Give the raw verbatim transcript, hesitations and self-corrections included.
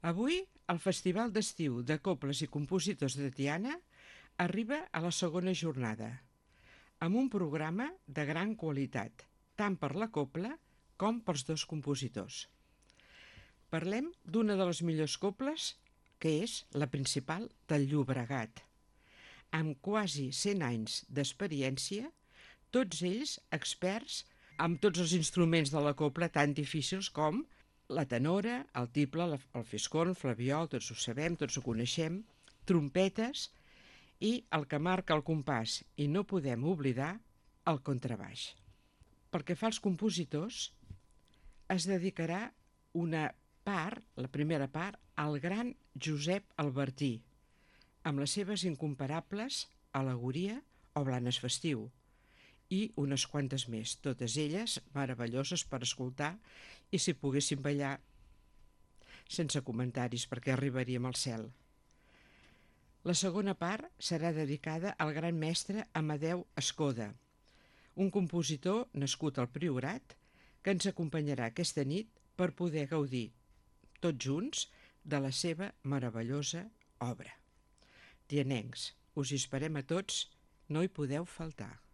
Avui, el Festival d'Estiu de Cobles i Compositors de Tiana arriba a la segona jornada, amb un programa de gran qualitat, tant per la cobla com pels dos compositors. Parlem d'una de les millors cobles, que és la principal del Llobregat. Amb quasi cent anys d'experiència, tots ells experts amb tots els instruments de la cobla tan difícils com la tenora, el tible, el fiscorn, el flabiol, tots ho sabem, tots ho coneixem, trompetes i el que marca el compàs, i no podem oblidar el contrabaix. Pel que fa als compositors, es dedicarà una part, la primera part, al gran Josep Albertí, amb les seves incomparables Al·legoria o Blanes festiu, i unes quantes més, totes elles meravelloses per escoltar, i si poguéssim ballar sense comentaris perquè arribaríem al cel. La segona part serà dedicada al gran mestre Amadeu Escoda, un compositor nascut al Priorat que ens acompanyarà aquesta nit per poder gaudir tots junts de la seva meravellosa obra. Tianencs, us hi esperem a tots, no hi podeu faltar.